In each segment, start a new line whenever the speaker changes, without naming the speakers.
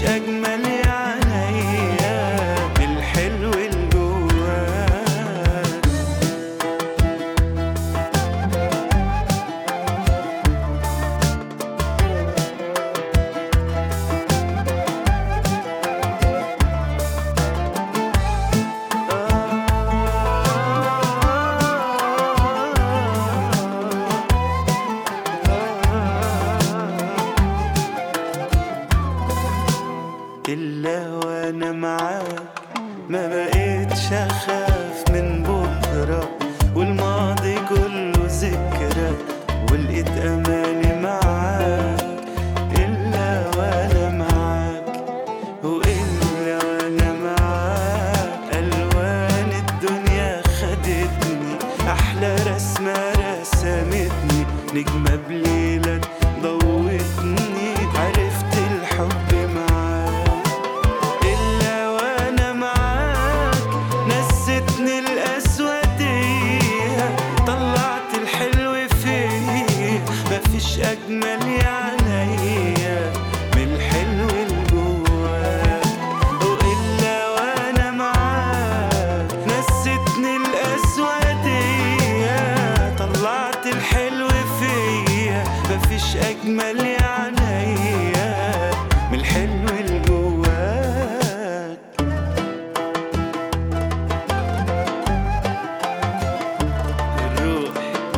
مفيش أجمل يا عينيا بالحلو الجواك. إلا وأنا معاك ما بقيتش أخاف من بكرة، والماضي كله ذكرى ولقيت أماني معاك. إلا وأنا معاك وإلا وأنا معاك ألوان الدنيا خدتني، أحلى رسمة رسمتني، نجمة بليلك ضوتني، عرفت الحب معاك. إلا وأنا معاك نستني الأسودية، طلعت الحلو فيا، مفيش أجمل يا عينيا من الحلو الجواك. وإلا وأنا معاك نستني الأسودية، طلعت الحلو فيا، مفيش أجمل يا عينيا من الحلو اللي جواك. الروح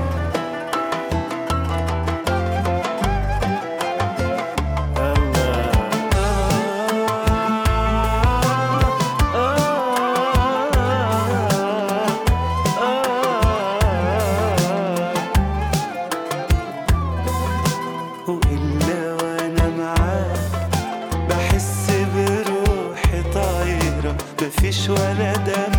وإلا وأنا معاك بحس بروحي طايرة، مفيش ولا دم